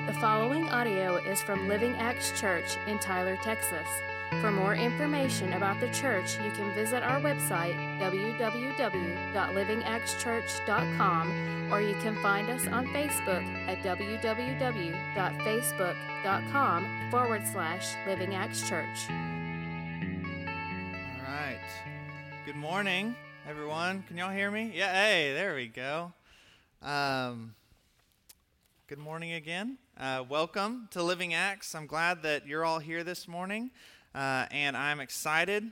The following audio is from Living Acts Church in Tyler, Texas. For more information about the church, you can visit our website, www.livingactschurch.com, or you can find us on Facebook at www.facebook.com/Living Acts Church. All right. Good morning, everyone. Can y'all hear me? Yeah, hey, there we go. Good morning again. Welcome to Living Acts. I'm glad that you're all here this morning, and I'm excited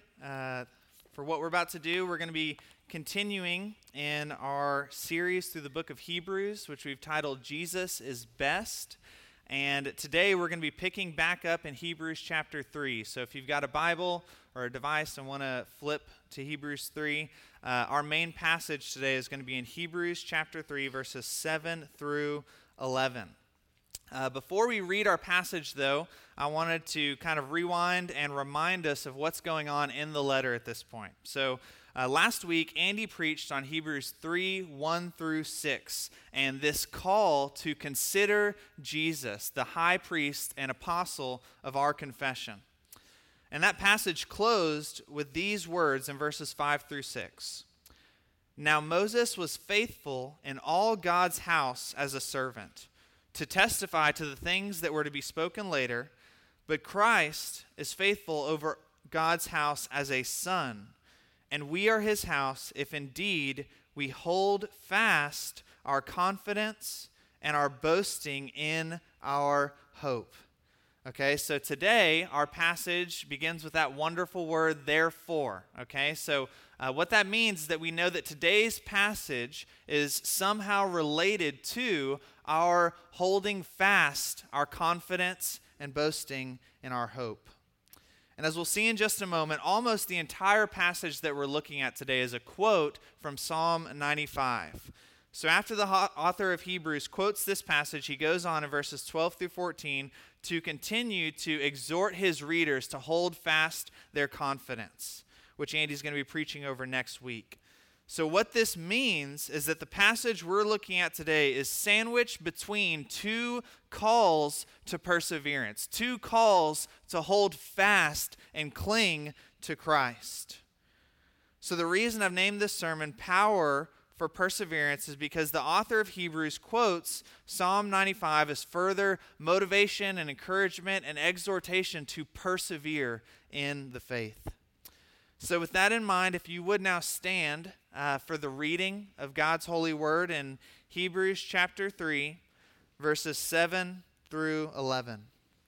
for what we're about to do. We're going to be continuing in our series through the book of Hebrews, which we've titled Jesus is Best. And today we're going to be picking back up in Hebrews chapter 3. So if you've got a Bible or a device and want to flip to Hebrews 3, our main passage today is going to be in Hebrews chapter 3, verses 7 through 11. Before we read our passage, though, I wanted to kind of rewind and remind us of what's going on in the letter at this point. So last week, Andy preached on Hebrews 3, 1 through 6, and this call to consider Jesus, the high priest and apostle of our confession. And that passage closed with these words in verses 5 through 6. Now Moses was faithful in all God's house as a servant, to testify to the things that were to be spoken later, but Christ is faithful over God's house as a son, and we are his house if indeed we hold fast our confidence and our boasting in our hope. Okay, so today our passage begins with that wonderful word, therefore. Okay, so what that means is that we know that today's passage is somehow related to our holding fast our confidence and boasting in our hope. And as we'll see in just a moment, almost the entire passage that we're looking at today is a quote from Psalm 95. So after the author of Hebrews quotes this passage, he goes on in verses 12 through 14 to continue to exhort his readers to hold fast their confidence, which Andy's going to be preaching over next week. So what this means is that the passage we're looking at today is sandwiched between two calls to perseverance, two calls to hold fast and cling to Christ. So the reason I've named this sermon Power for Perseverance is because the author of Hebrews quotes Psalm 95 as further motivation and encouragement and exhortation to persevere in the faith. So with that in mind, if you would now stand for the reading of God's holy word in Hebrews chapter 3, verses 7 through 11.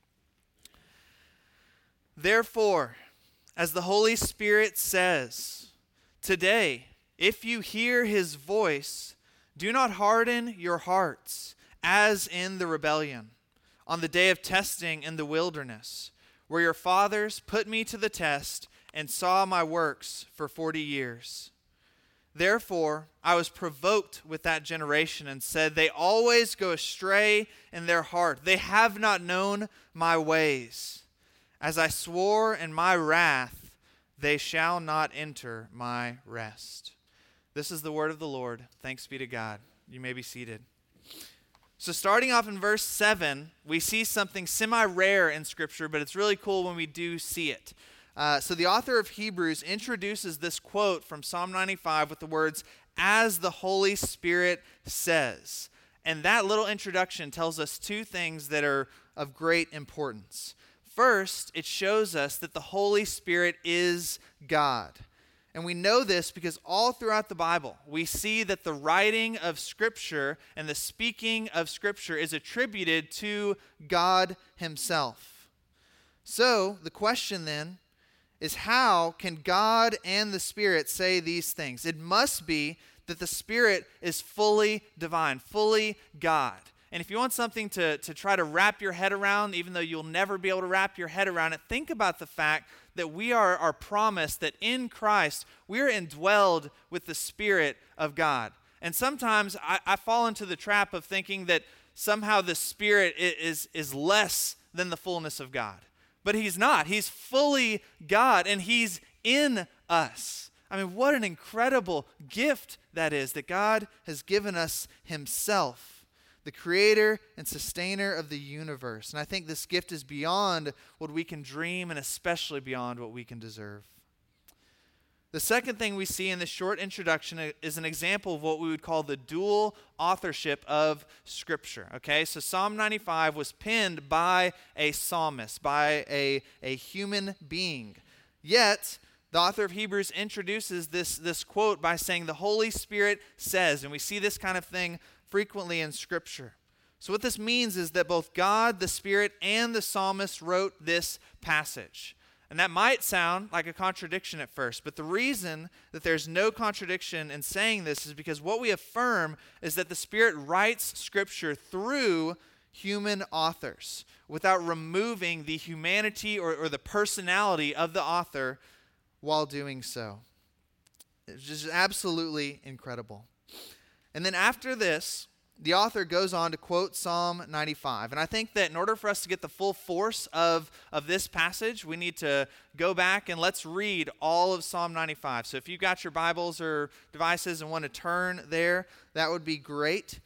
Therefore, as the Holy Spirit says, today, if you hear his voice, do not harden your hearts, as in the rebellion, on the day of testing in the wilderness, where your fathers put me to the test and saw my works for 40 years. Therefore, I was provoked with that generation and said, they always go astray in their heart. They have not known my ways. As I swore in my wrath, they shall not enter my rest. This is the word of the Lord. Thanks be to God. You may be seated. So starting off in verse 7, we see something semi-rare in Scripture, but it's really cool when we do see it. So the author of Hebrews introduces this quote from Psalm 95 with the words, as the Holy Spirit says. And that little introduction tells us two things that are of great importance. First, it shows us that the Holy Spirit is God. And we know this because all throughout the Bible, we see that the writing of Scripture and the speaking of Scripture is attributed to God himself. So the question then is, how can God and the Spirit say these things? It must be that the Spirit is fully divine, fully God. And if you want something to try to wrap your head around, even though you'll never be able to wrap your head around it, think about the fact that we are promised that in Christ we are indwelled with the Spirit of God. And sometimes I fall into the trap of thinking that somehow the Spirit is less than the fullness of God. But he's not. He's fully God, and he's in us. I mean, what an incredible gift that is, that God has given us himself. the creator and sustainer of the universe. And I think this gift is beyond what we can dream and especially beyond what we can deserve. The second thing we see in this short introduction is an example of what we would call the dual authorship of Scripture. Okay, so Psalm 95 was penned by a psalmist, by a human being. Yet, the author of Hebrews introduces this quote by saying, the Holy Spirit says, and we see this kind of thing frequently in Scripture. So what this means is that both God, the Spirit, and the psalmist wrote this passage. And that might sound like a contradiction at first, but the reason that there's no contradiction in saying this is because what we affirm is that the Spirit writes Scripture through human authors without removing the humanity or the personality of the author while doing so. It's just absolutely incredible. And then after this, the author goes on to quote Psalm 95. And I think that in order for us to get the full force of this passage, we need to go back and let's read all of Psalm 95. So if you've got your Bibles or devices and want to turn there, that would be great.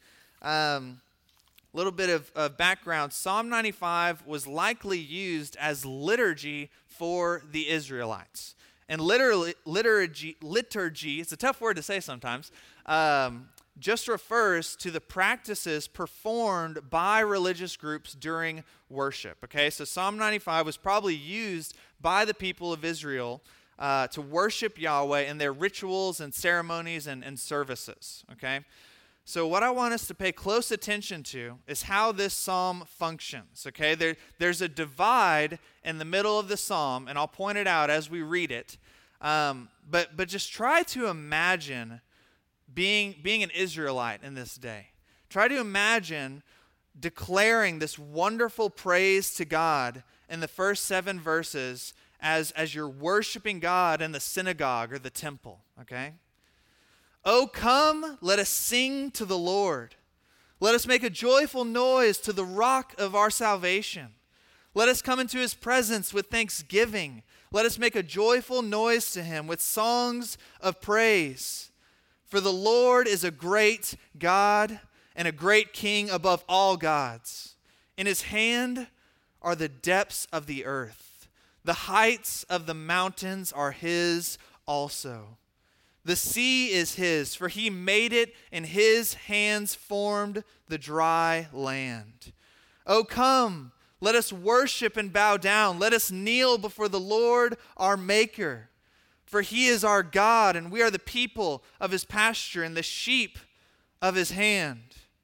Little bit of background. Psalm 95 was likely used as liturgy for the Israelites. And liturgy, it's a tough word to say sometimes, just refers to the practices performed by religious groups during worship. Okay, so Psalm 95 was probably used by the people of Israel to worship Yahweh in their rituals and ceremonies and services. Okay, so what I want us to pay close attention to is how this psalm functions. Okay, there's a divide in the middle of the psalm, and I'll point it out as we read it. But just try to imagine being an Israelite in this day. Try to imagine declaring this wonderful praise to God in the first 7 verses as you're worshiping God in the synagogue or the temple, okay? Oh, come, let us sing to the Lord. Let us make a joyful noise to the rock of our salvation. Let us come into his presence with thanksgiving. Let us make a joyful noise to him with songs of praise. For the Lord is a great God and a great King above all gods. In his hand are the depths of the earth. The heights of the mountains are his also. The sea is his, for he made it, and his hands formed the dry land. Oh, come, let us worship and bow down. Let us kneel before the Lord our Maker. For he is our God, and we are the people of his pasture and the sheep of his hand.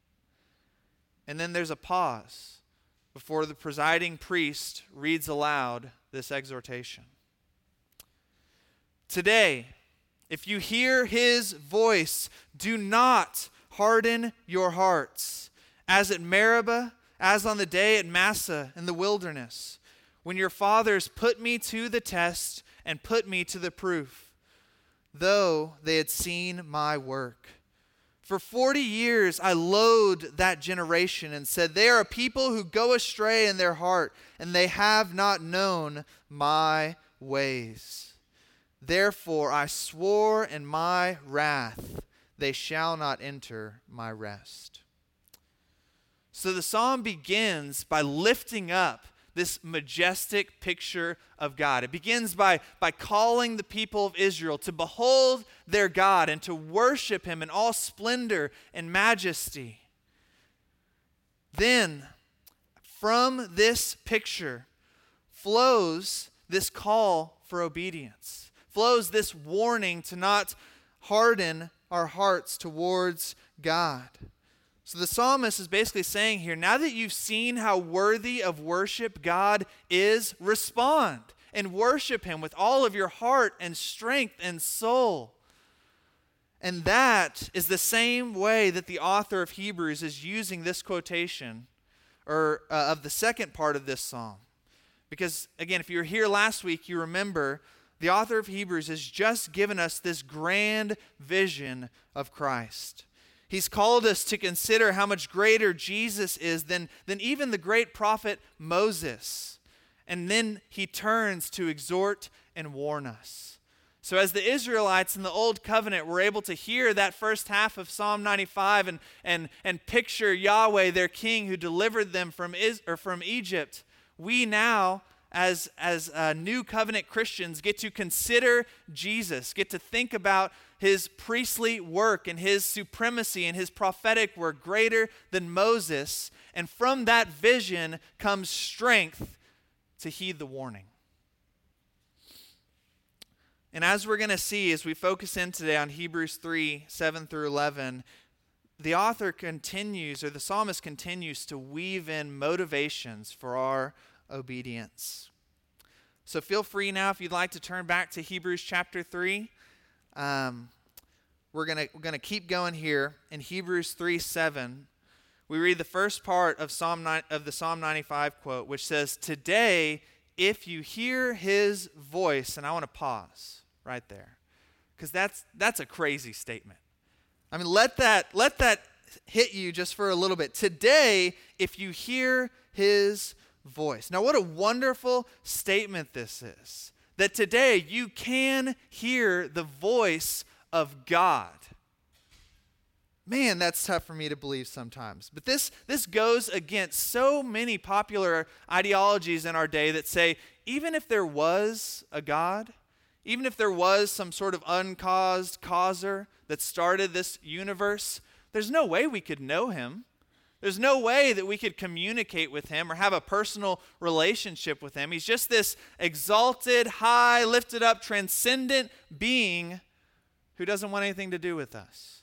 And then there's a pause before the presiding priest reads aloud this exhortation. Today, if you hear his voice, do not harden your hearts, as at Meribah, as on the day at Massah in the wilderness, when your fathers put me to the test and put me to the proof, though they had seen my work. For 40 years I loathed that generation and said, they are a people who go astray in their heart, and they have not known my ways. Therefore I swore in my wrath, they shall not enter my rest. So the psalm begins by lifting up this majestic picture of God. It begins by calling the people of Israel to behold their God and to worship him in all splendor and majesty. Then, from this picture flows this call for obedience, flows this warning to not harden our hearts towards God. So the psalmist is basically saying here, now that you've seen how worthy of worship God is, respond and worship him with all of your heart and strength and soul. And that is the same way that the author of Hebrews is using this quotation of the second part of this psalm. Because again, if you were here last week, you remember the author of Hebrews has just given us this grand vision of Christ. He's called us to consider how much greater Jesus is than even the great prophet Moses. And then he turns to exhort and warn us. So as the Israelites in the Old Covenant were able to hear that first half of Psalm 95 and picture Yahweh, their king who delivered them from Egypt, we now, as new covenant Christians, get to consider Jesus, get to think about his priestly work and his supremacy and his prophetic work greater than Moses. And from that vision comes strength to heed the warning. And as we're going to see as we focus in today on Hebrews 3, 7 through 11, the author continues, or the psalmist continues to weave in motivations for our obedience. So feel free now, if you'd like to turn back to Hebrews chapter 3. We're gonna keep going here in Hebrews 3:7. We read the first part of the Psalm 95 quote, which says, "Today, if you hear his voice," and I want to pause right there, because that's a crazy statement. I mean, let that hit you just for a little bit. Today, if you hear his voice. Now, what a wonderful statement this is. That today you can hear the voice of God. Man, that's tough for me to believe sometimes. But this goes against so many popular ideologies in our day that say, even if there was a God, even if there was some sort of uncaused causer that started this universe, there's no way we could know him. There's no way that we could communicate with him or have a personal relationship with him. He's just this exalted, high, lifted up, transcendent being who doesn't want anything to do with us.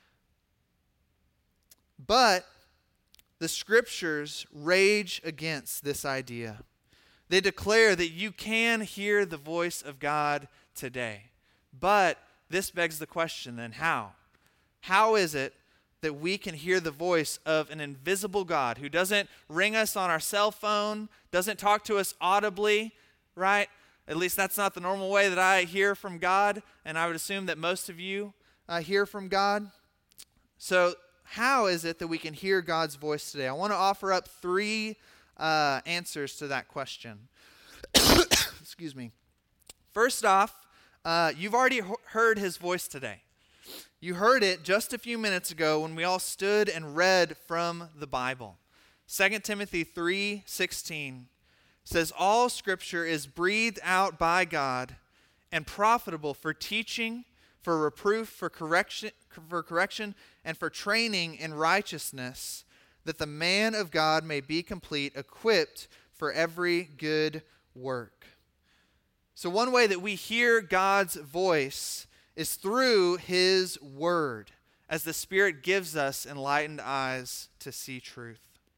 But the scriptures rage against this idea. They declare that you can hear the voice of God today. But this begs the question then, how? How is it that we can hear the voice of an invisible God who doesn't ring us on our cell phone, doesn't talk to us audibly, right? At least that's not the normal way that I hear from God, and I would assume that most of you hear from God. So how is it that we can hear God's voice today? I want to offer up three answers to that question. Excuse me. First off, you've already heard his voice today. You heard it just a few minutes ago when we all stood and read from the Bible. 2 Timothy 3:16 says, "All scripture is breathed out by God and profitable for teaching, for reproof, for correction, and for training in righteousness, that the man of God may be complete, equipped for every good work." So one way that we hear God's voice is through his word, as the Spirit gives us enlightened eyes to see truth.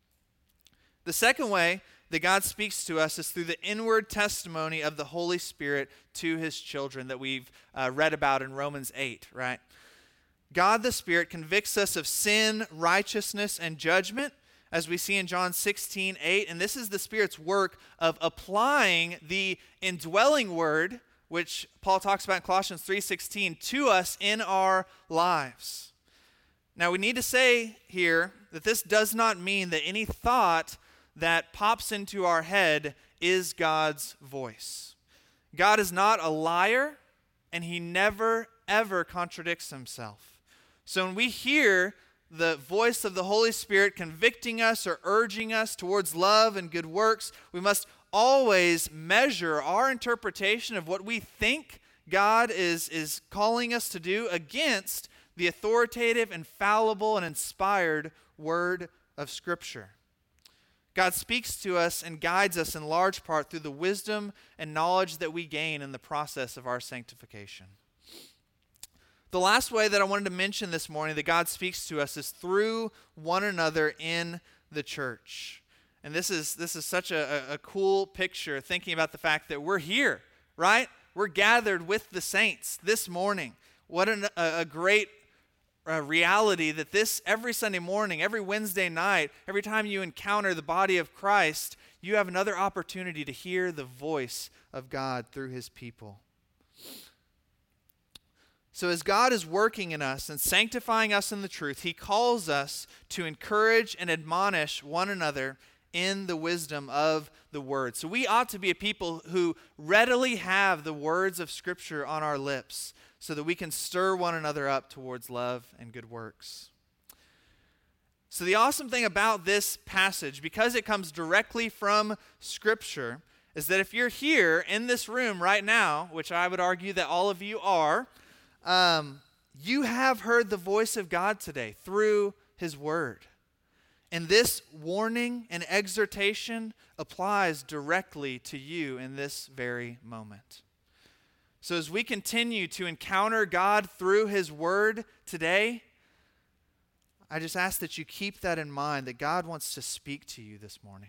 The second way that God speaks to us is through the inward testimony of the Holy Spirit to his children that we've read about in Romans 8, right? God the Spirit convicts us of sin, righteousness, and judgment, as we see in John 16:8, and this is the Spirit's work of applying the indwelling word, which Paul talks about in Colossians 3:16, to us in our lives. Now, we need to say here that this does not mean that any thought that pops into our head is God's voice. God is not a liar, and he never, ever contradicts himself. So when we hear the voice of the Holy Spirit convicting us or urging us towards love and good works, we must always measure our interpretation of what we think God is calling us to do against the authoritative, infallible, and inspired word of Scripture. God speaks to us and guides us in large part through the wisdom and knowledge that we gain in the process of our sanctification. The last way that I wanted to mention this morning that God speaks to us is through one another in the church. And this is such a cool picture, thinking about the fact that we're here, right? We're gathered with the saints this morning. What a great reality that this every Sunday morning, every Wednesday night, every time you encounter the body of Christ, you have another opportunity to hear the voice of God through his people. So as God is working in us and sanctifying us in the truth, he calls us to encourage and admonish one another in the wisdom of the Word. So we ought to be a people who readily have the words of Scripture on our lips so that we can stir one another up towards love and good works. So the awesome thing about this passage, because it comes directly from Scripture, is that if you're here in this room right now, which I would argue that all of you are, you have heard the voice of God today through His Word. And this warning and exhortation applies directly to you in this very moment. So as we continue to encounter God through His Word today, I just ask that you keep that in mind, that God wants to speak to you this morning.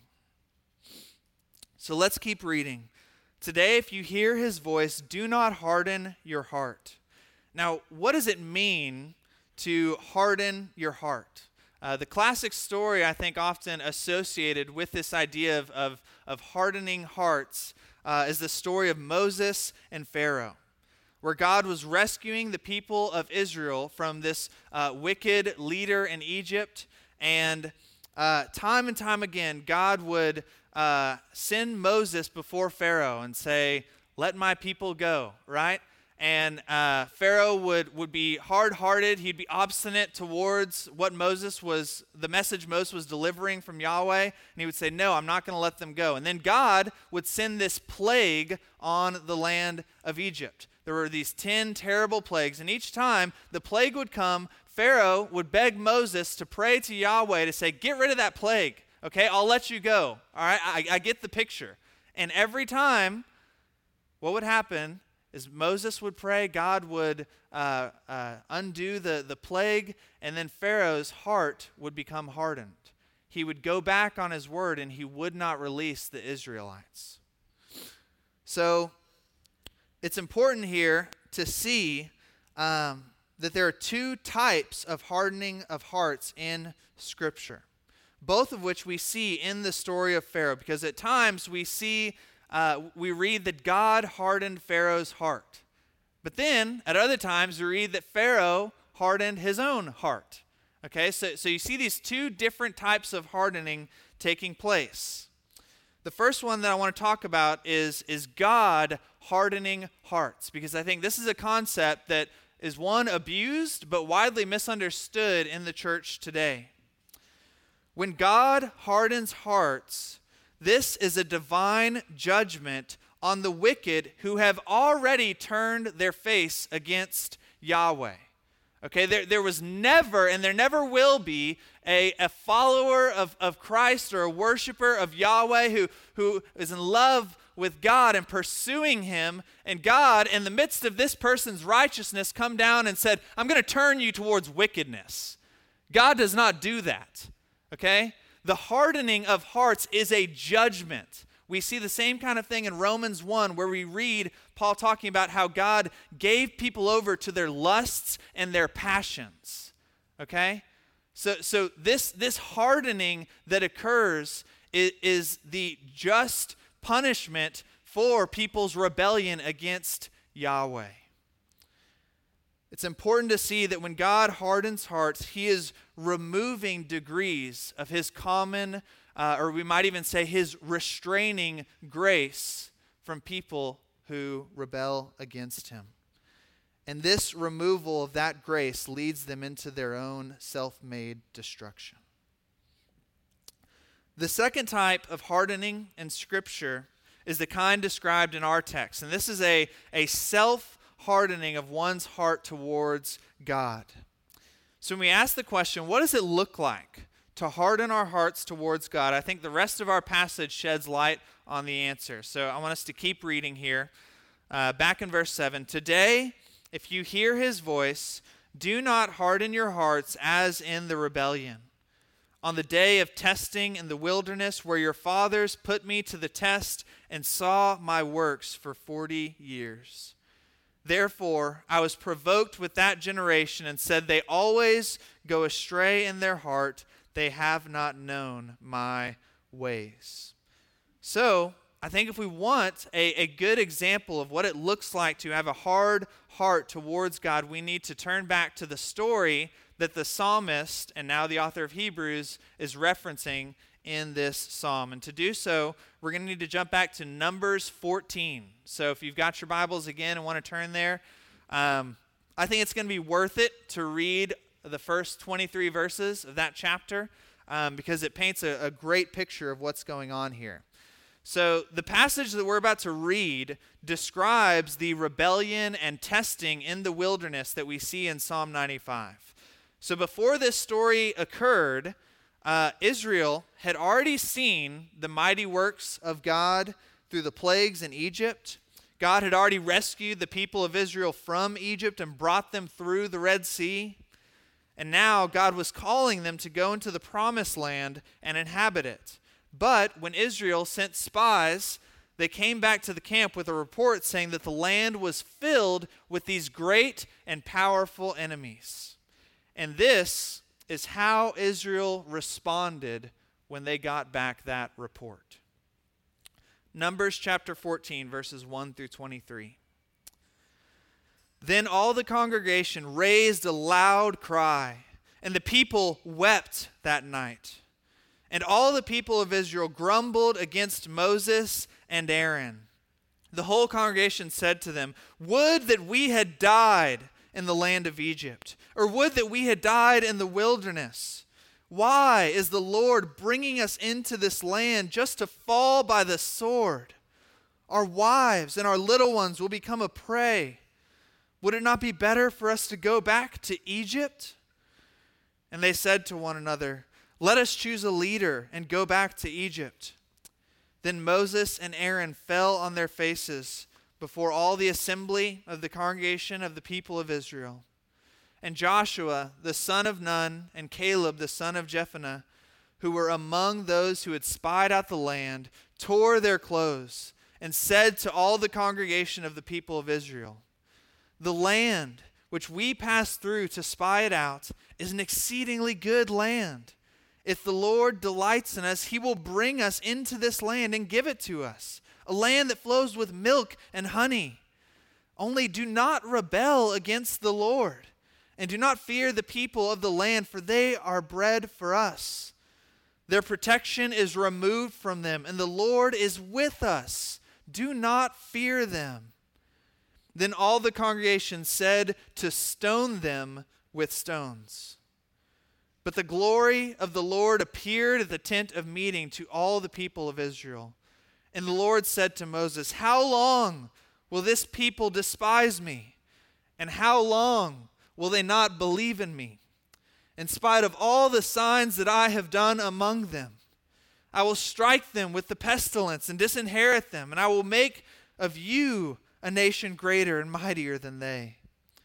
So let's keep reading. Today, if you hear His voice, do not harden your heart. Now, what does it mean to harden your heart? The classic story, I think, often associated with this idea of hardening hearts is the story of Moses and Pharaoh, where God was rescuing the people of Israel from this wicked leader in Egypt. And time and time again, God would send Moses before Pharaoh and say, "Let my people go," right? And Pharaoh would be hard-hearted. He'd be obstinate towards the message Moses was delivering from Yahweh. And he would say, "No, I'm not going to let them go." And then God would send this plague on the land of Egypt. There were these 10 terrible plagues. And each time the plague would come, Pharaoh would beg Moses to pray to Yahweh to say, "Get rid of that plague. Okay, I'll let you go." All right, I get the picture. And every time, what would happen is Moses would pray, God would undo the plague, and then Pharaoh's heart would become hardened. He would go back on his word, and he would not release the Israelites. So it's important here to see that there are two types of hardening of hearts in Scripture, both of which we see in the story of Pharaoh, because at times we read that God hardened Pharaoh's heart. But then, at other times, we read that Pharaoh hardened his own heart. Okay, so you see these two different types of hardening taking place. The first one that I want to talk about is God hardening hearts, because I think this is a concept that is, one, abused but widely misunderstood in the church today. When God hardens hearts, this is a divine judgment on the wicked who have already turned their face against Yahweh. Okay, there was never, and there never will be, a follower of Christ or a worshiper of Yahweh who is in love with God and pursuing Him, and God, in the midst of this person's righteousness, come down and said, "I'm going to turn you towards wickedness." God does not do that, okay? The hardening of hearts is a judgment. We see the same kind of thing in Romans 1, where we read Paul talking about how God gave people over to their lusts and their passions. Okay? So this hardening that occurs is the just punishment for people's rebellion against Yahweh. It's important to see that when God hardens hearts, He is removing degrees of His common, or we might even say His restraining grace from people who rebel against Him. And this removal of that grace leads them into their own self-made destruction. The second type of hardening in Scripture is the kind described in our text. And this is a self-hardening of one's heart towards God. So when we ask the question, what does it look like to harden our hearts towards God? I think the rest of our passage sheds light on the answer. So I want us to keep reading here. Back in verse 7, "Today, if you hear His voice, do not harden your hearts as in the rebellion. On the day of testing in the wilderness, where your fathers put me to the test and saw my works for 40 years. Therefore, I was provoked with that generation and said, they always go astray in their heart. They have not known my ways." So, I think if we want a good example of what it looks like to have a hard heart towards God, we need to turn back to the story that the psalmist, and now the author of Hebrews, is referencing in this psalm. And to do so, we're going to need to jump back to Numbers 14. So if you've got your Bibles again and want to turn there, I think it's going to be worth it to read the first 23 verses of that chapter because it paints a great picture of what's going on here. So the passage that we're about to read describes the rebellion and testing in the wilderness that we see in Psalm 95. So before this story occurred, Israel had already seen the mighty works of God through the plagues in Egypt. God had already rescued the people of Israel from Egypt and brought them through the Red Sea. And now God was calling them to go into the promised land and inhabit it. But when Israel sent spies, they came back to the camp with a report saying that the land was filled with these great and powerful enemies. And this is how Israel responded when they got back that report. Numbers chapter 14, verses 1 through 23. Then all the congregation raised a loud cry, and the people wept that night. And all the people of Israel grumbled against Moses and Aaron. The whole congregation said to them, "Would that we had died in the land of Egypt, or would that we had died in the wilderness. Why is the Lord bringing us into this land just to fall by the sword? Our wives and our little ones will become a prey. Would it not be better for us to go back to Egypt?" And they said to one another, "Let us choose a leader and go back to Egypt." Then Moses and Aaron fell on their faces before all the assembly of the congregation of the people of Israel. And Joshua, the son of Nun, and Caleb, the son of Jephunneh, who were among those who had spied out the land, tore their clothes and said to all the congregation of the people of Israel, "The land which we passed through to spy it out is an exceedingly good land. If the Lord delights in us, he will bring us into this land and give it to us, a land that flows with milk and honey. Only do not rebel against the Lord, and do not fear the people of the land, for they are bread for us. Their protection is removed from them, and the Lord is with us. Do not fear them." Then all the congregation said to stone them with stones. But the glory of the Lord appeared at the tent of meeting to all the people of Israel. And the Lord said to Moses, "How long will this people despise me? And how long will they not believe in me? In spite of all the signs that I have done among them, I will strike them with the pestilence and disinherit them, and I will make of you a nation greater and mightier than they."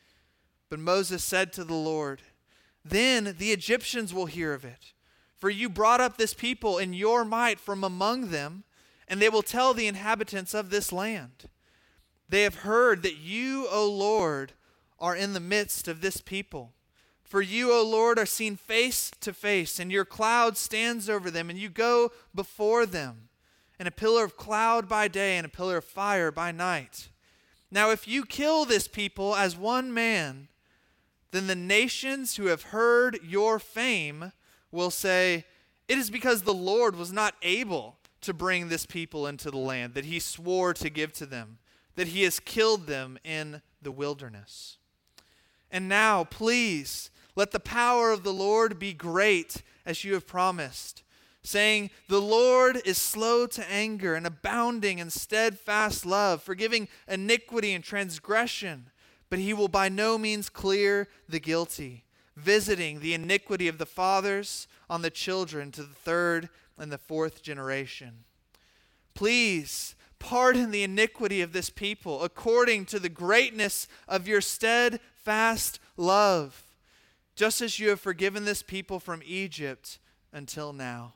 But Moses said to the Lord, "Then the Egyptians will hear of it, for you brought up this people in your might from among them, and they will tell the inhabitants of this land. They have heard that you, O Lord, are in the midst of this people. For you, O Lord, are seen face to face, and your cloud stands over them, and you go before them, in a pillar of cloud by day and a pillar of fire by night. Now if you kill this people as one man, then the nations who have heard your fame will say, 'It is because the Lord was not able to bring this people into the land that he swore to give to them, that he has killed them in the wilderness.' And now, please, let the power of the Lord be great as you have promised, saying, 'The Lord is slow to anger and abounding in steadfast love, forgiving iniquity and transgression, but he will by no means clear the guilty, visiting the iniquity of the fathers on the children to the third and the fourth generation. Please pardon the iniquity of this people according to the greatness of your steadfast love, just as you have forgiven this people from Egypt until now.'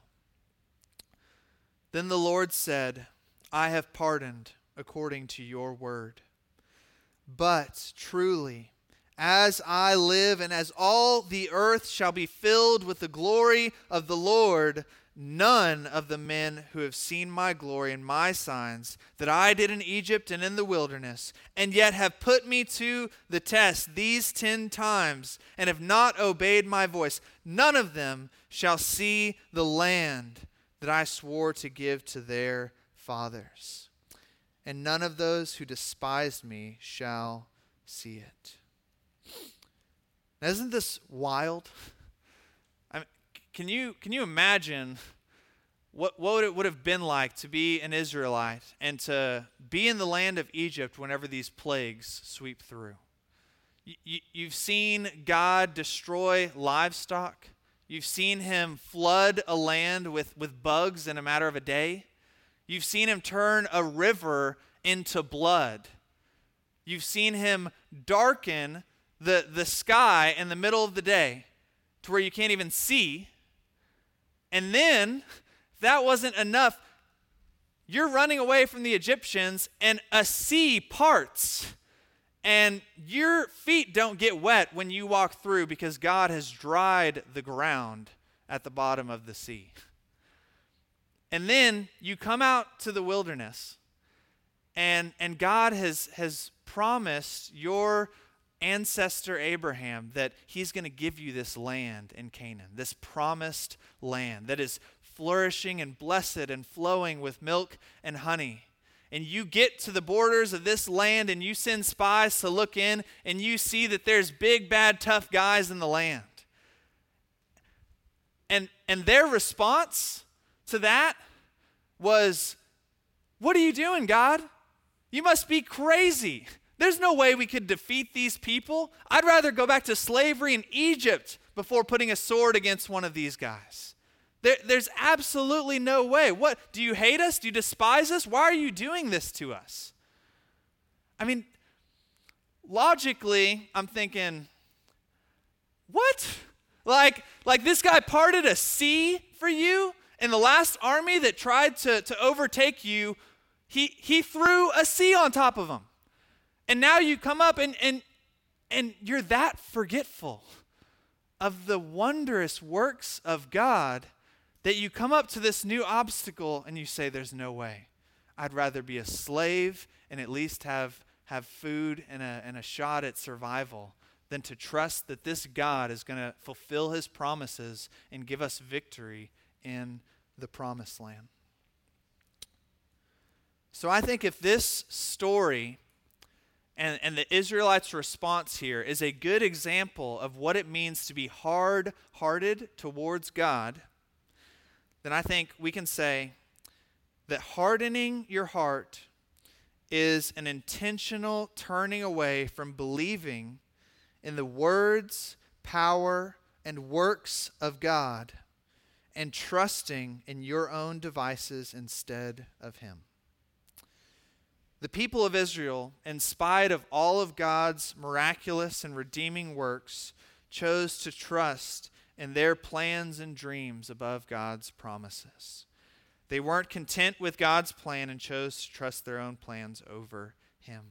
Then the Lord said, 'I have pardoned according to your word. But truly, as I live, and as all the earth shall be filled with the glory of the Lord, none of the men who have seen my glory and my signs that I did in Egypt and in the wilderness, and yet have put me to the test these 10 times, and have not obeyed my voice, none of them shall see the land that I swore to give to their fathers. And none of those who despised me shall see it. Now, isn't this wild? I mean, can you imagine what it would have been like to be an Israelite and to be in the land of Egypt whenever these plagues sweep through? You've seen God destroy livestock. You've seen him flood a land with bugs in a matter of a day. You've seen him turn a river into blood. You've seen him darken the sky in the middle of the day to where you can't even see. And then, if that wasn't enough, you're running away from the Egyptians and a sea parts. And your feet don't get wet when you walk through because God has dried the ground at the bottom of the sea. And then you come out to the wilderness, and God has promised your ancestor Abraham that he's going to give you this land in Canaan, this promised land that is flourishing and blessed and flowing with milk and honey. And you get to the borders of this land and you send spies to look in, and you see that there's big, bad, tough guys in the land. And their response to that was, "What are you doing, God? You must be crazy. There's no way we could defeat these people. I'd rather go back to slavery in Egypt before putting a sword against one of these guys. There's absolutely no way. What, do you hate us? Do you despise us? Why are you doing this to us?" I mean, logically, I'm thinking, what? Like this guy parted a sea for you? And the last army that tried to overtake you, he threw a sea on top of them. And now you come up and you're that forgetful of the wondrous works of God that you come up to this new obstacle and you say, "There's no way. I'd rather be a slave and at least have food and a shot at survival than to trust that this God is going to fulfill his promises and give us victory in the promised land." So I think if this story and the Israelites' response here is a good example of what it means to be hard-hearted towards God, then I think we can say that hardening your heart is an intentional turning away from believing in the words, power, and works of God and trusting in your own devices instead of him. The people of Israel, in spite of all of God's miraculous and redeeming works, chose to trust in their plans and dreams above God's promises. They weren't content with God's plan and chose to trust their own plans over him.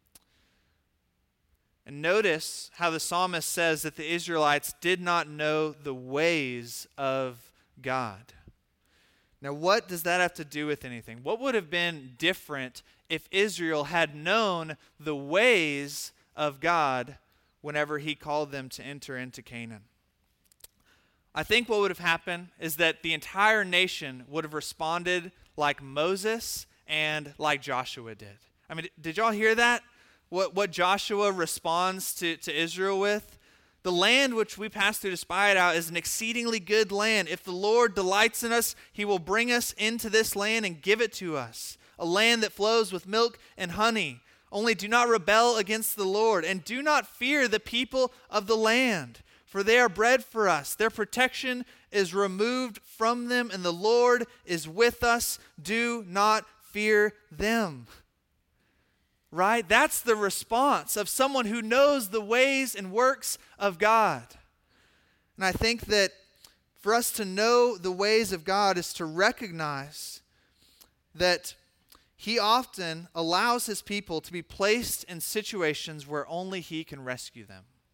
And notice how the psalmist says that the Israelites did not know the ways of God. Now, what does that have to do with anything? What would have been different if Israel had known the ways of God whenever he called them to enter into Canaan? I think what would have happened is that the entire nation would have responded like Moses and like Joshua did. I mean, did y'all hear that? What Joshua responds to Israel with? "The land which we pass through to spy it out is an exceedingly good land. If the Lord delights in us, he will bring us into this land and give it to us. A land that flows with milk and honey. Only do not rebel against the Lord, and do not fear the people of the land. For they are bread for us. Their protection is removed from them, and the Lord is with us. Do not fear them." Right? That's the response of someone who knows the ways and works of God. And I think that for us to know the ways of God is to recognize that he often allows his people to be placed in situations where only he can rescue them.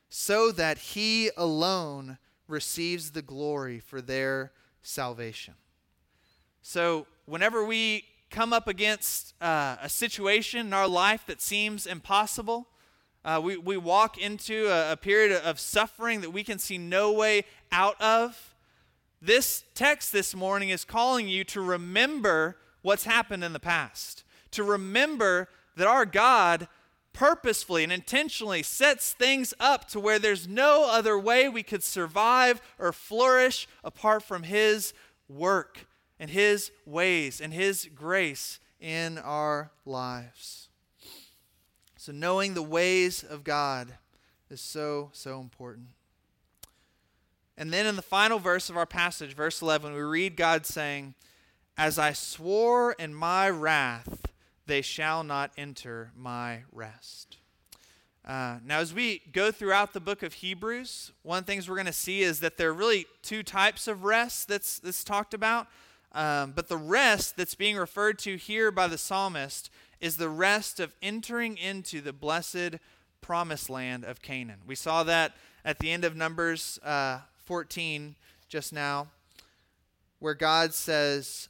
so that he alone receives the glory for their salvation. So whenever we come up against a situation in our life that seems impossible, we walk into a period of suffering that we can see no way out of, this text this morning is calling you to remember what's happened in the past, to remember that our God purposefully and intentionally sets things up to where there's no other way we could survive or flourish apart from his work and his ways and his grace in our lives. So knowing the ways of God is so important. And then in the final verse of our passage, verse 11, we read God saying, "As I swore in my wrath, they shall not enter my rest." Now, as we go throughout the book of Hebrews, one of the things we're going to see is that there are really two types of rest that's talked about. But the rest that's being referred to here by the psalmist is the rest of entering into the blessed promised land of Canaan. We saw that at the end of Numbers 14 just now, where God says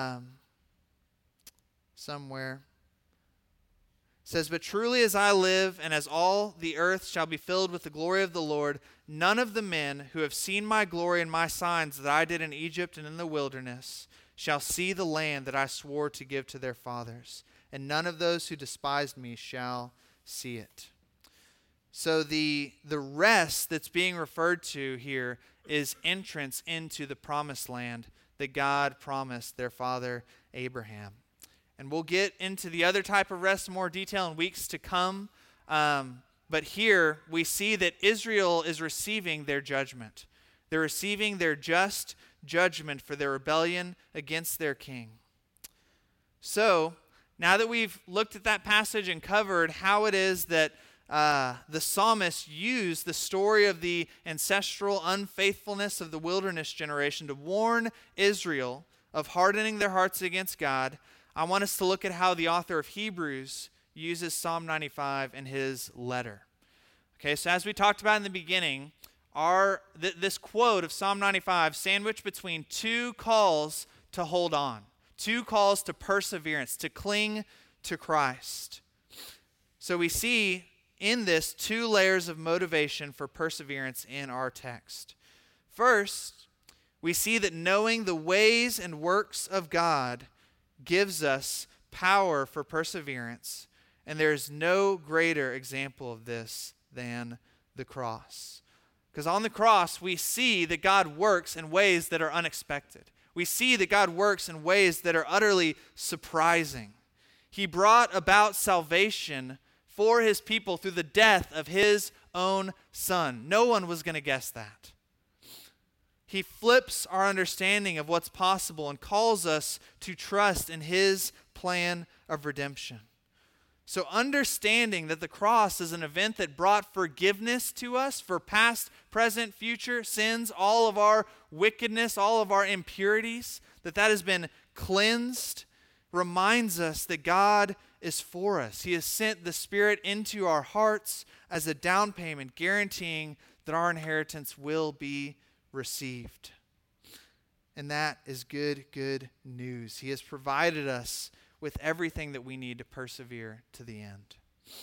says, "But truly as I live, and as all the earth shall be filled with the glory of the Lord, none of the men who have seen my glory and my signs that I did in Egypt and in the wilderness shall see the land that I swore to give to their fathers, and none of those who despised me shall see it." So the rest that's being referred to here is entrance into the promised land that God promised their father Abraham. And we'll get into the other type of rest in more detail in weeks to come. But here we see that Israel is receiving their judgment. They're receiving their just judgment for their rebellion against their king. So, now that we've looked at that passage and covered how it is that the psalmist used the story of the ancestral unfaithfulness of the wilderness generation to warn Israel of hardening their hearts against God, I want us to look at how the author of Hebrews uses Psalm 95 in his letter. Okay, so as we talked about in the beginning, this quote of Psalm 95 sandwiched between two calls to hold on, two calls to perseverance, to cling to Christ. So we see in this two layers of motivation for perseverance in our text. First, we see that knowing the ways and works of God gives us power for perseverance, and there is no greater example of this than the cross. Because on the cross, we see that God works in ways that are unexpected. We see that God works in ways that are utterly surprising. He brought about salvation for his people through the death of his own son. No one was going to guess that. He flips our understanding of what's possible and calls us to trust in his plan of redemption. So understanding that the cross is an event that brought forgiveness to us for past, present, future sins, all of our wickedness, all of our impurities, that has been cleansed, reminds us that God is for us. He has sent the Spirit into our hearts as a down payment, guaranteeing that our inheritance will be received. And that is good news. He has provided us with everything that we need to persevere to the end.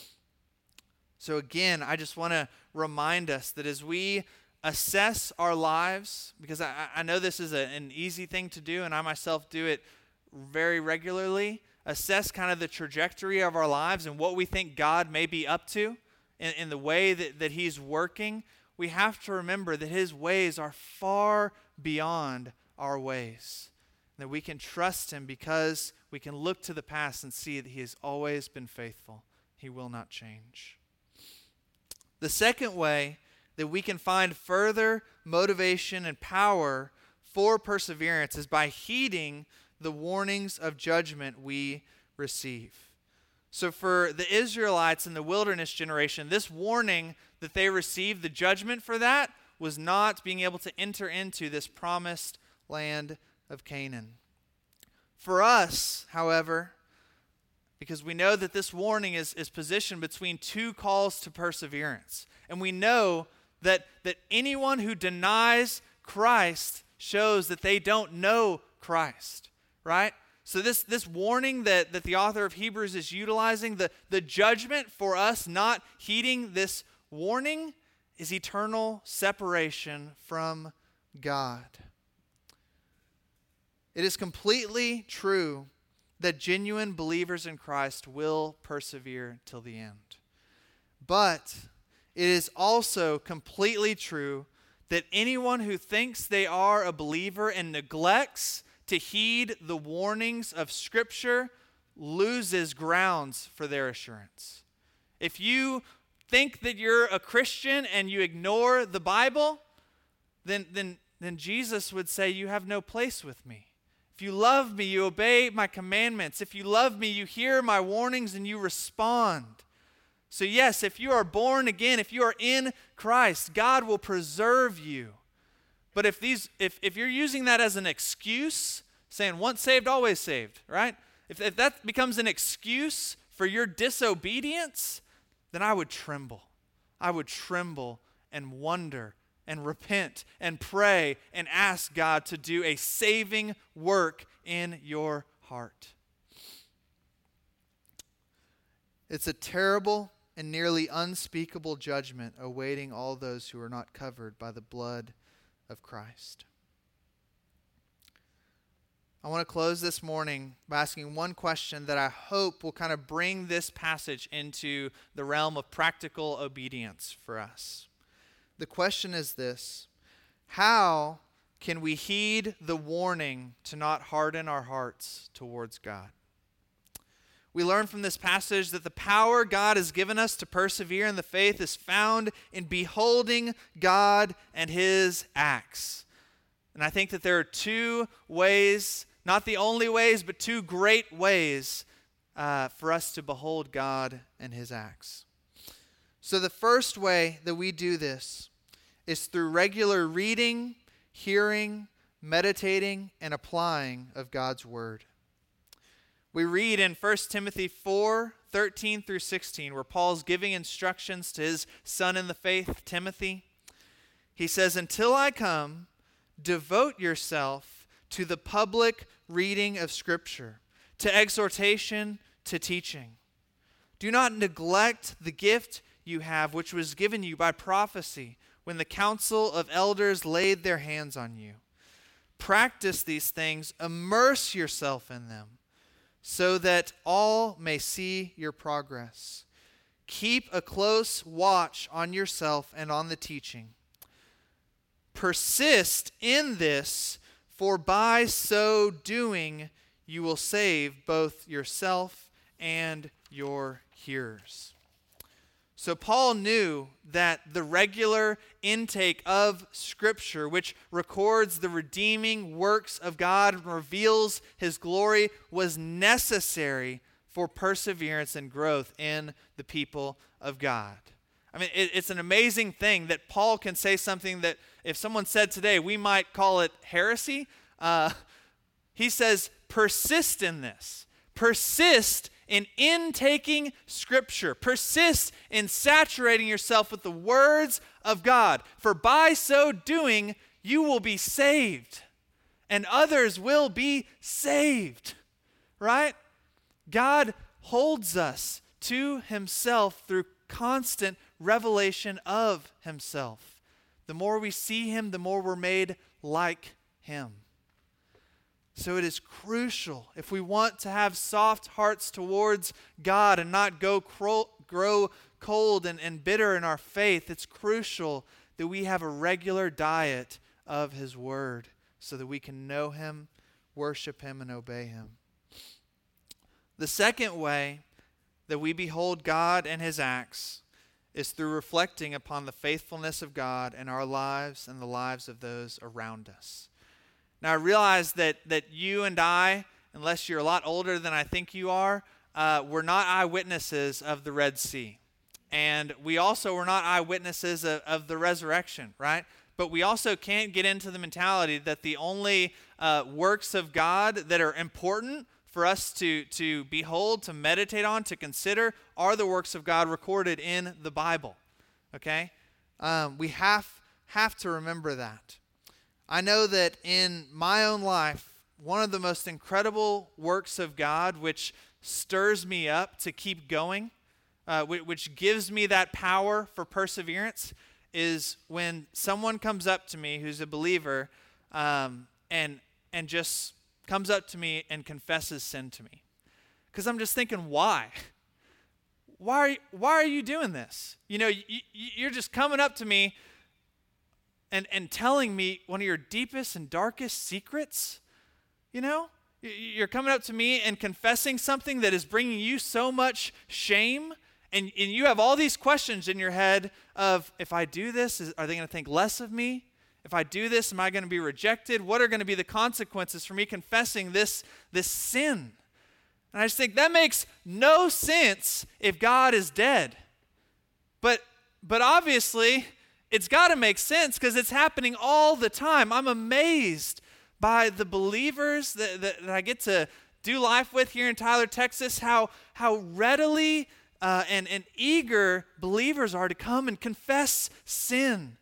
So again, I just want to remind us that as we assess our lives, because I know this is an easy thing to do, and I myself do it very regularly, assess kind of the trajectory of our lives and what we think God may be up to in the way that he's working, we have to remember that his ways are far beyond our ways. That we can trust him because we can look to the past and see that he has always been faithful. He will not change. The second way that we can find further motivation and power for perseverance is by heeding the warnings of judgment we receive. So for the Israelites in the wilderness generation, this warning that they received, the judgment for that, was not being able to enter into this promised land of Canaan. For us, however, because we know that this warning is positioned between two calls to perseverance, and we know that anyone who denies Christ shows that they don't know Christ, right? So this warning that the author of Hebrews is utilizing, the judgment for us not heeding this warning is eternal separation from God. It is completely true that genuine believers in Christ will persevere till the end. But it is also completely true that anyone who thinks they are a believer and neglects to heed the warnings of Scripture loses grounds for their assurance. If you think that you're a Christian and you ignore the Bible, then Jesus would say, you have no place with me. If you love me, you obey my commandments. If you love me, you hear my warnings and you respond. So yes, if you are born again, if you are in Christ, God will preserve you. But if you're using that as an excuse, saying once saved, always saved, right? If that becomes an excuse for your disobedience, then I would tremble. I would tremble and wonder and repent and pray and ask God to do a saving work in your heart. It's a terrible and nearly unspeakable judgment awaiting all those who are not covered by the blood of Christ. I want to close this morning by asking one question that I hope will kind of bring this passage into the realm of practical obedience for us. The question is this: how can we heed the warning to not harden our hearts towards God? We learn from this passage that the power God has given us to persevere in the faith is found in beholding God and His acts. And I think that there are two ways, not the only ways, but two great ways for us to behold God and His acts. So the first way that we do this is through regular reading, hearing, meditating, and applying of God's Word. We read in 1 Timothy 4:13 through 16, where Paul's giving instructions to his son in the faith, Timothy. He says, "Until I come, devote yourself to the public reading of Scripture, to exhortation, to teaching. Do not neglect the gift you have, which was given you by prophecy, when the council of elders laid their hands on you. Practice these things, immerse yourself in them, so that all may see your progress. Keep a close watch on yourself and on the teaching. Persist in this, for by so doing you will save both yourself and your hearers." So Paul knew that the regular intake of Scripture, which records the redeeming works of God and reveals His glory, was necessary for perseverance and growth in the people of God. I mean, it's an amazing thing that Paul can say something that if someone said today, we might call it heresy. He says, persist in this. Persist in intaking Scripture. Persist in saturating yourself with the words of God. For by so doing, you will be saved. And others will be saved. Right? God holds us to Himself through constant revelation of Himself. The more we see Him, the more we're made like Him. So it is crucial, if we want to have soft hearts towards God and not grow cold and bitter in our faith, it's crucial that we have a regular diet of His Word so that we can know Him, worship Him, and obey Him. The second way that we behold God and His acts is through reflecting upon the faithfulness of God in our lives and the lives of those around us. Now, I realize that you and I, unless you're a lot older than I think you are, we're not eyewitnesses of the Red Sea. And we also were not eyewitnesses of the resurrection, right? But we also can't get into the mentality that the only works of God that are important for us to behold, to meditate on, to consider, are the works of God recorded in the Bible, okay? We have to remember that. I know that in my own life, one of the most incredible works of God, which stirs me up to keep going, which gives me that power for perseverance, is when someone comes up to me who's a believer and just comes up to me and confesses sin to me. Because I'm just thinking, why? Why are you doing this? You're just coming up to me and telling me one of your deepest and darkest secrets. You're coming up to me and confessing something that is bringing you so much shame, and you have all these questions in your head of, if I do this, are they going to think less of me? If I do this, am I going to be rejected? What are going to be the consequences for me confessing this sin? And I just think that makes no sense if God is dead. But obviously, it's got to make sense because it's happening all the time. I'm amazed by the believers that I get to do life with here in Tyler, Texas, how readily and eager believers are to come and confess sin,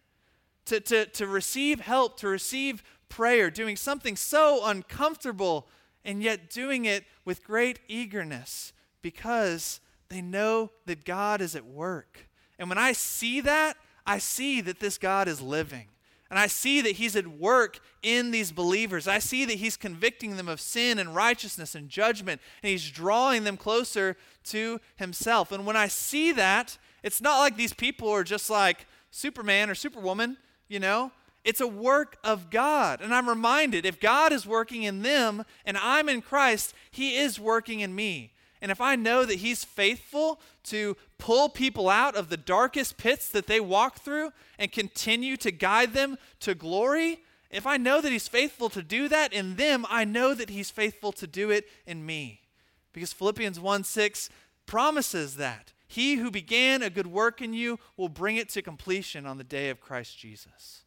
to receive help, to receive prayer, doing something so uncomfortable and yet doing it with great eagerness because they know that God is at work. And when I see that this God is living. And I see that he's at work in these believers. I see that he's convicting them of sin and righteousness and judgment, and he's drawing them closer to himself. And when I see that, it's not like these people are just like Superman or Superwoman, It's a work of God. And I'm reminded, if God is working in them and I'm in Christ, he is working in me. And if I know that he's faithful to pull people out of the darkest pits that they walk through and continue to guide them to glory, if I know that he's faithful to do that in them, I know that he's faithful to do it in me. Because Philippians 1:6 promises that. He who began a good work in you will bring it to completion on the day of Christ Jesus.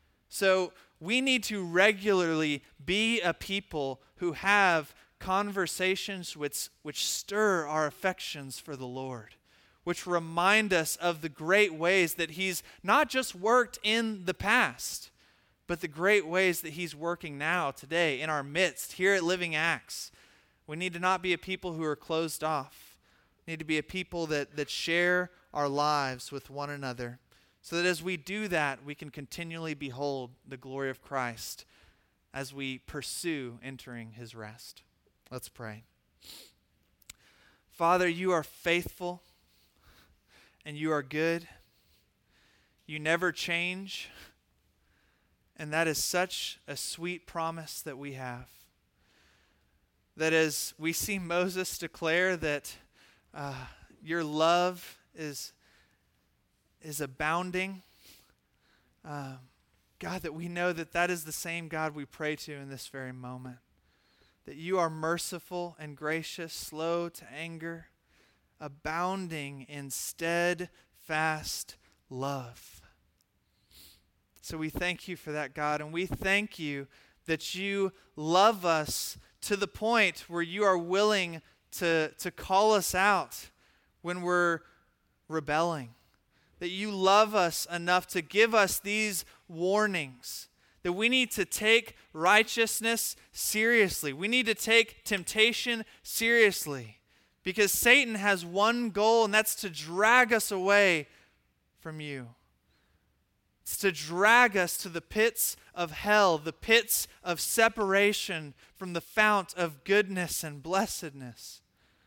So we need to regularly be a people who have conversations which stir our affections for the Lord, which remind us of the great ways that he's not just worked in the past, but the great ways that he's working now, today, in our midst, here at Living Acts. We need to not be a people who are closed off. We need to be a people that share our lives with one another, so that as we do that, we can continually behold the glory of Christ as we pursue entering his rest. Let's pray. Father, you are faithful and you are good. You never change. And that is such a sweet promise that we have. That as we see Moses declare that your love is abounding, God, that we know that is the same God we pray to in this very moment. That you are merciful and gracious, slow to anger, abounding in steadfast love. So we thank you for that, God, and we thank you that you love us to the point where you are willing to call us out when we're rebelling. That you love us enough to give us these warnings. That we need to take righteousness seriously. We need to take temptation seriously. Because Satan has one goal, and that's to drag us away from you. It's to drag us to the pits of hell, the pits of separation from the fount of goodness and blessedness.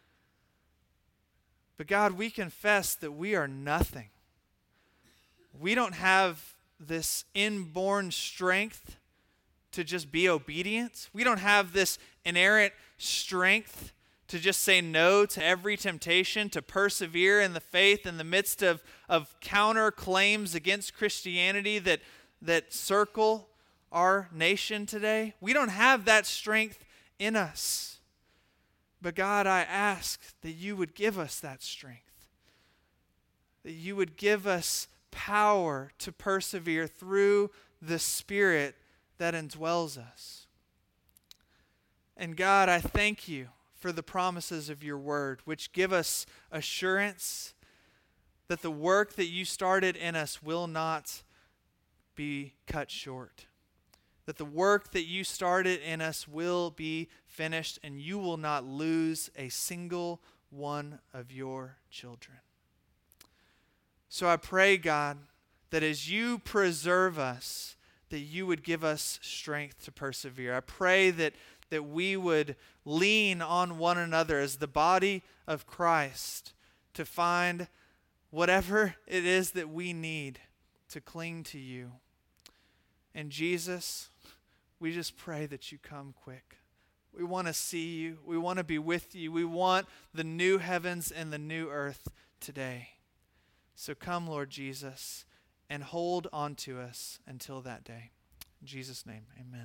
But God, we confess that we are nothing. We don't have this inborn strength to just be obedient. We don't have this inerrant strength to just say no to every temptation, to persevere in the faith in the midst of counter claims against Christianity that circle our nation today. We don't have that strength in us. But God, I ask that you would give us that strength. That you would give us power to persevere through the Spirit that indwells us. And God, I thank you for the promises of your word, which give us assurance that the work that you started in us will not be cut short. That the work that you started in us will be finished, and you will not lose a single one of your children. So I pray, God, that as you preserve us, that you would give us strength to persevere. I pray that we would lean on one another as the body of Christ to find whatever it is that we need to cling to you. And Jesus, we just pray that you come quick. We want to see you. We want to be with you. We want the new heavens and the new earth today. So come, Lord Jesus, and hold on to us until that day. In Jesus' name, amen.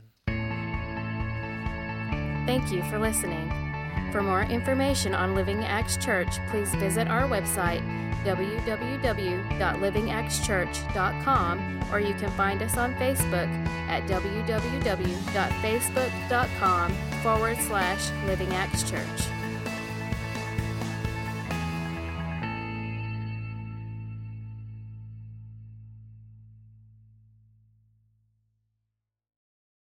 Thank you for listening. For more information on Living Acts Church, please visit our website, www.livingactschurch.com, or you can find us on Facebook at www.facebook.com/Living Acts Church.